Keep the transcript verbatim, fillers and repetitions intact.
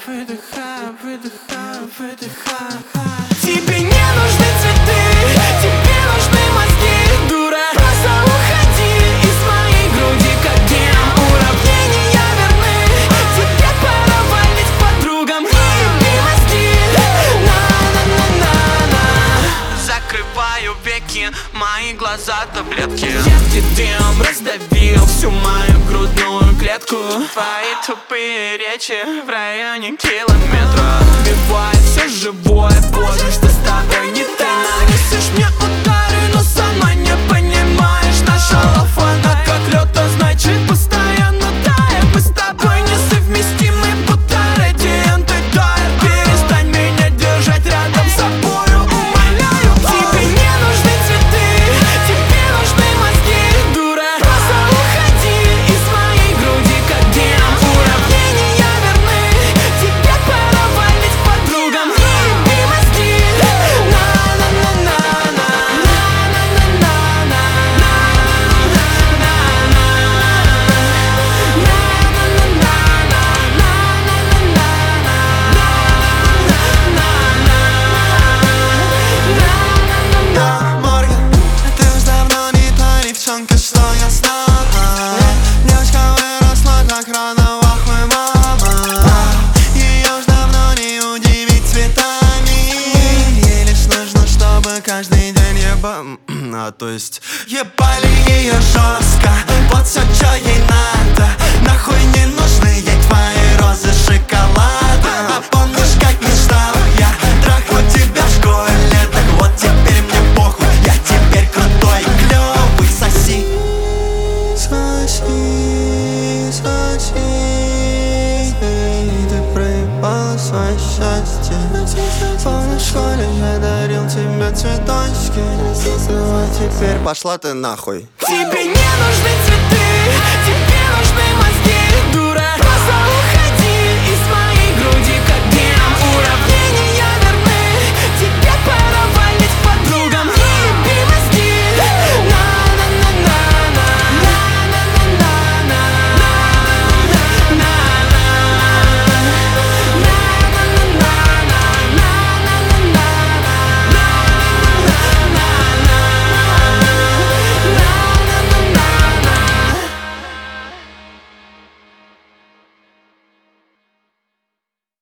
выдыхаю, выдыхаю, выдыхаю. Тебе не нужны цветы, тебе нужны мозги, дура. Просто уходи из моей груди, как гем. Уравнения верны, тебе пора валить к подругам. Еби мозги, на-на-на-на-на. Закрываю веки, мои глаза таблетки. Едкий дым раздавил всю мою грудную клетку. Твои тупые речи в районе километра убивает все живое, поздно, что с тобой не так. Нанесешь мне удары, но сама не понимаешь. Наша лав, она как лед, а значит постоянно тает. Мы с тобой несовместимы, будто радианты тают. Перестань меня держать рядом с собою, умоляю. Тебе не нужны цветы, тебе нужны мозги, дура. Просто уходи из моей груди, как гем. Уравнения верны, тебе пора валить к подругам. Еби мозги, на-на-на-на-на, на-на-на-на-на, Морган, ты уж давно не та девчонка, что я знал. Девочка выросла так рано, охуй, мама. Ее уж давно не удивить цветами. Ей лишь нужно, чтобы каждый день еба... А, то есть ебали ее жестко. Вот все, что ей надо. Нахуй не нужны ей твои розы шоколада. А помнишь, как мечтал я трахну тебя в школе? Так вот теперь мне похуй, я теперь крутой и клёвый. Соси, соси, соси. Ты проебала свое счастье. Помнишь, в школе я дарил тебе цветочки. Ну а теперь пошла ты нахуй. тебе не нужны